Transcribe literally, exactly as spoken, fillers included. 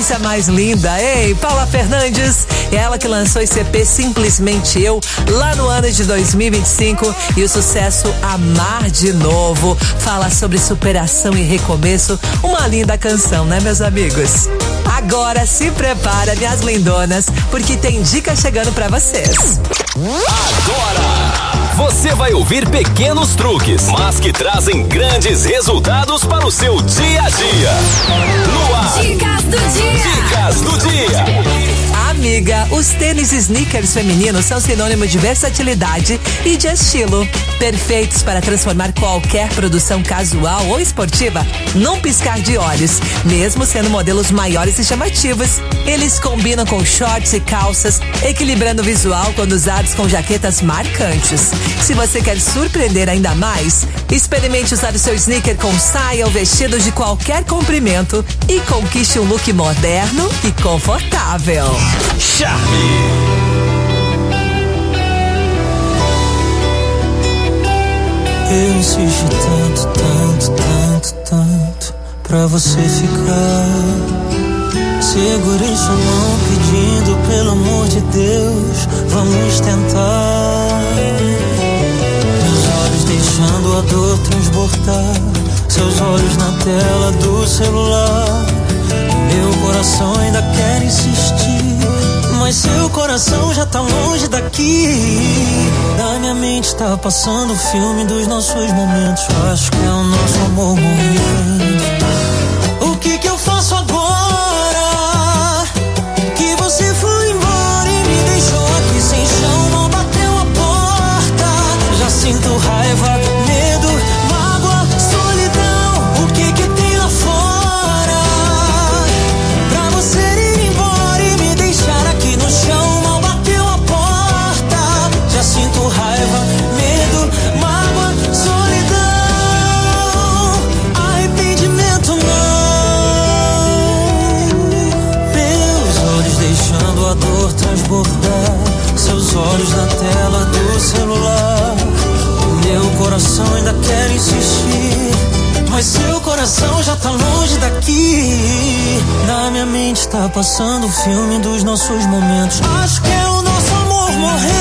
coisa mais linda, ei, Paula Fernandes, é ela que lançou esse E P Simplesmente Eu lá no ano de dois mil e vinte e cinco, e o sucesso Amar de Novo fala sobre superação e recomeço, uma linda canção, né, meus amigos? Agora se prepara, minhas lindonas, porque tem dica chegando pra vocês. Agora você vai ouvir pequenos truques, mas que trazem grandes resultados para o seu dia a dia. No ar, Dicas do dia. Dicas do dia. Amiga, os tênis sneakers femininos são sinônimo de versatilidade e de estilo. Perfeitos para transformar qualquer produção casual ou esportiva num piscar de olhos, mesmo sendo modelos maiores e chamativos. Eles combinam com shorts e calças, equilibrando o visual quando usados com jaquetas marcantes. Se você quer surpreender ainda mais, experimente usar o seu sneaker com saia ou vestido de qualquer comprimento e conquiste um look moderno e confortável. Charme. Eu insisti tanto, tanto, tanto, tanto pra você ficar. Segurei sua mão pedindo, pelo amor de Deus, vamos tentar. Meus olhos deixando a dor transbordar, seus olhos na tela do celular. Meu coração ainda quer insistir, mas seu coração já tá longe daqui. Da minha mente tá passando o filme dos nossos momentos. Acho que é o nosso amor morrendo. O que que eu faço agora? Que você foi embora e me deixou aqui sem chão. Não bateu a porta. Já sinto raiva, medo, mágoa, solidão. O que que tem lá fora pra você ir embora e me deixar aqui no chão? Mal bateu a porta. Já sinto raiva, medo, mágoa, solidão. Arrependimento não. Meus olhos deixando a dor transbordar, seus olhos na tela do celular. Meu coração ainda quer insistir, mas seu coração já tá longe daqui. Na minha mente tá passando o filme dos nossos momentos. Acho que é o nosso amor morrendo.